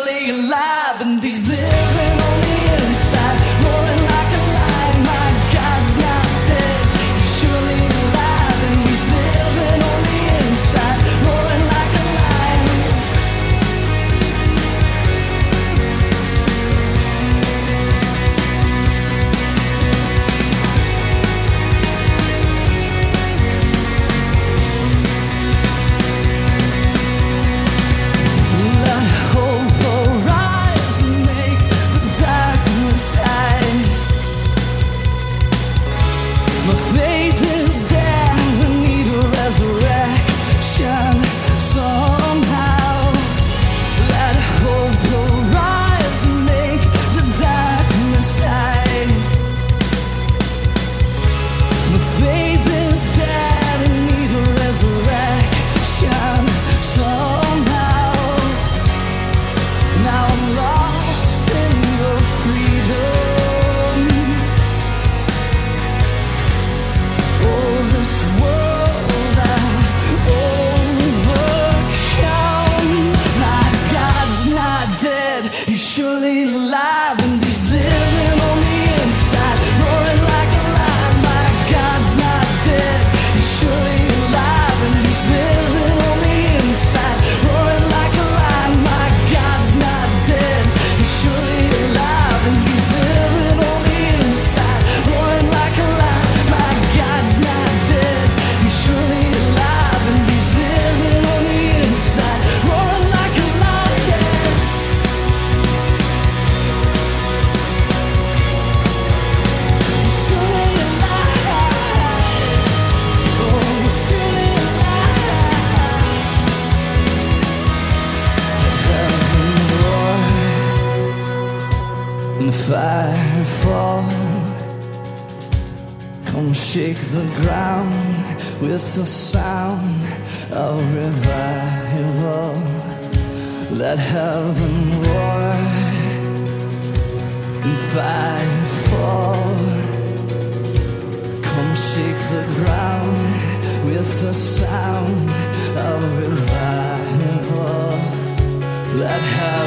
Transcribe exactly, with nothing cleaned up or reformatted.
surely alive, and he's living on the inside, roaring like a lion. My God's not dead, he's surely alive, and he's living on the inside, roaring like a lion. Surely alive, and he's living on the inside, roaring like a lion. My God's not dead, he's surely alive, and he's living on the inside, roaring like a lion. My God's not dead, he's surely alive, and he's living on the inside, roaring like a lion. My God's not dead, he's surely alive, and he's living on the inside, roaring like a lion. And fire fall, come shake the ground with the sound of revival. Let heaven roar and fire fall, come shake the ground with the sound of revival. Let heaven